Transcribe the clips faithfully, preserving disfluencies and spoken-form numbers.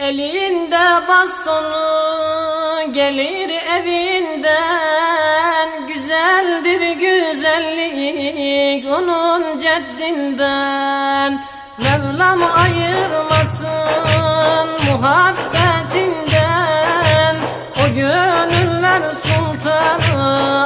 Elinde bastonu gelir evinden, güzeldir güzellik onun ceddinden. Mevlam ayırmasın muhabbetinden, o gönüller sultanı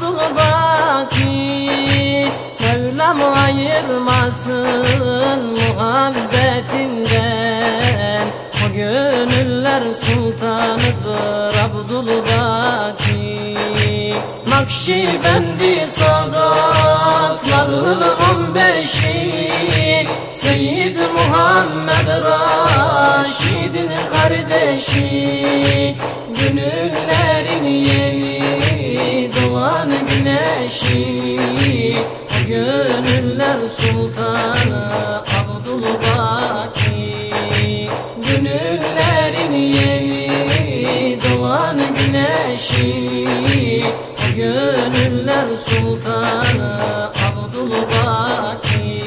Abdülbaki. Mevlam ayırmasın muhabbetinden, o gönüller sultanıdır Abdülbaki. Nakşibendi Sadatların on beşi, Seyyid Muhammed Raşid'in kardeşi. Gönüllerin yeri doğan güneşi, o gönüller sultanı Abdülbaki. Gönüllerin yeri doğan güneşi, o gönüller sultanı Abdülbaki.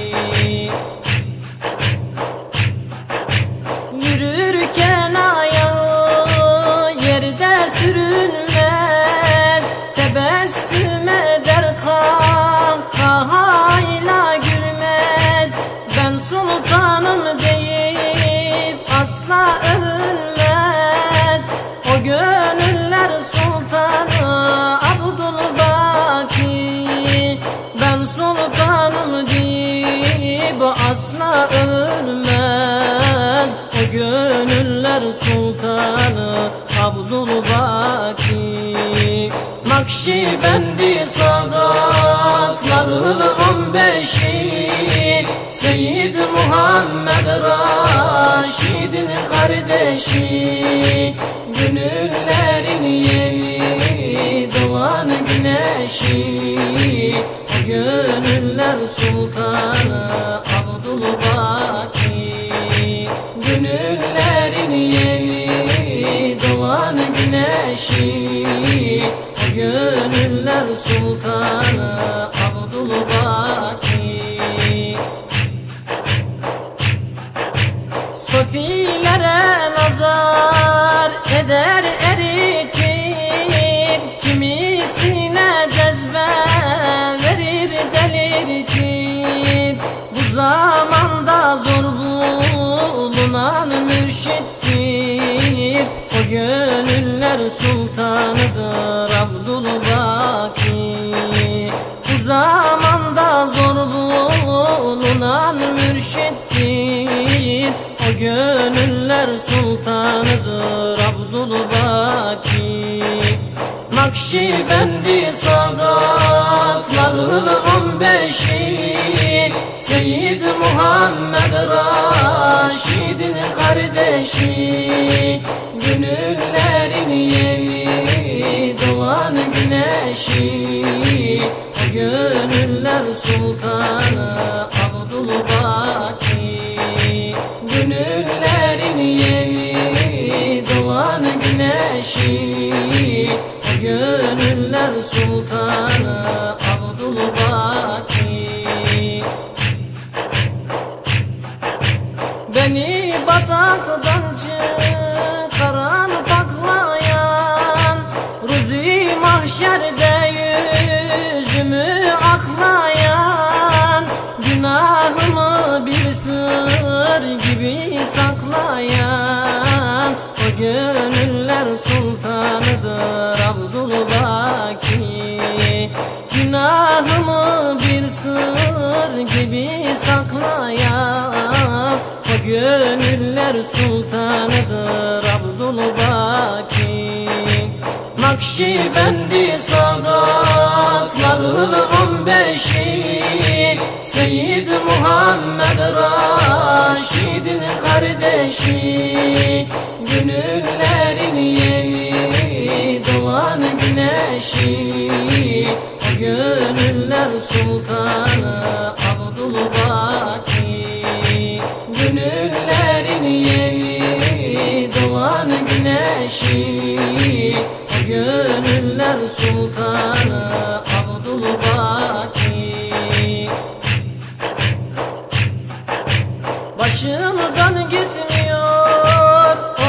Yürürken ayağı yerde sürünmez, tebessüm eder kahkahayla gülmez. Ben sultanım deyip asla övünmez, o gönüller sultanı Abdülbaki. Ben sultanım deyip asla övünmez, o gönüller sultanı Abdülbaki. Nakşibendi Sadatların on beşi, Seyyid Muhammed Raşid'in kardeşi. Gönüllerin yeri doğan güneşi, o gönüller sultanı Abdülbaki. Gönüllerin yeri doğan güneşi, o gönüller sultanı Abdülbaki. Sofilere nazar eder eritir, kimisine cezbe verir delirtir. Bu zamanda zor bulunan mürşittir, o gönüller sultanıdır Abdülbaki. Bu zamanda zor bulunan mürşittir, o gönüller sultanıdır Abdülbaki. Nakşibendi Sadatların on beşi, Seyyid Muhammed Raşid'in kardeşi. Gönüllerin yeri doğan güneşi, o gönüller sultanı Abdülbaki. Gönüllerin yeri doğan güneşi, o gönüller sultanı Abdülbaki. Beni bataktan çıkaran paklayan, ruzi mahşerde yüzümü aklayan, günahımı bir sır gibi saklayan, o gönüller sultanıdır Abdülbaki. Günahımı bir sır gibi saklayan, o gönüller sultanıdır Abdülbaki. Nakşibendi Sadatların on beşi, Seyyid Muhammed Raşid'in kardeşi. Gönüllerin yeri doğan güneşi, o gönüller sultanı Abdülbaki. Gönüllerin yeri doğan güneşi, o gönüller sultanı Abdülbaki. Başımdan gitmiyor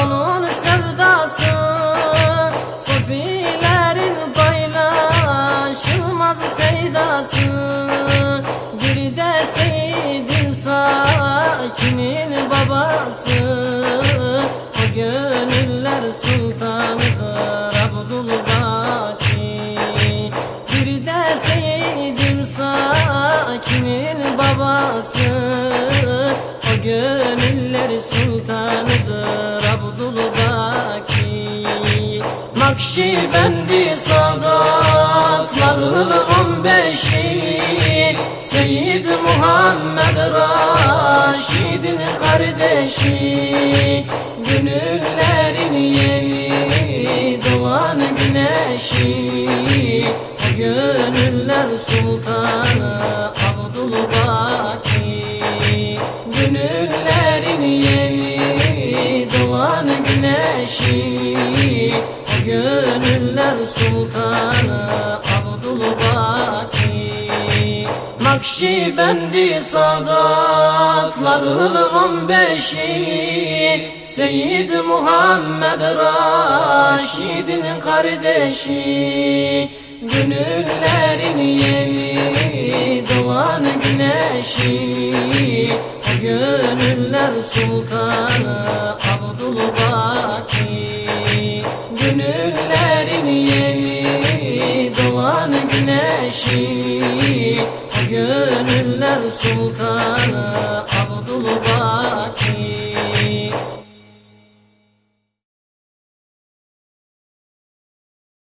Nakşibendi sadatların on beşi, Seyyid Muhammed Raşid'in kardeşi, gönüllerin yeni doğan güneşi, o gönüller sultanı Abdülbaki. Gönüllerin yeni doğan güneşi, o gönüller sultanı Abdülbaki. Nakşibendi sadatların on beşi, Seyyid Muhammed Raşid'in kardeşi, gönüllerin yeni doğan güneşi, o gönüller sultanı Abdülbaki. Gönüllerin yeni doğan güneşi, o gönüller sultanı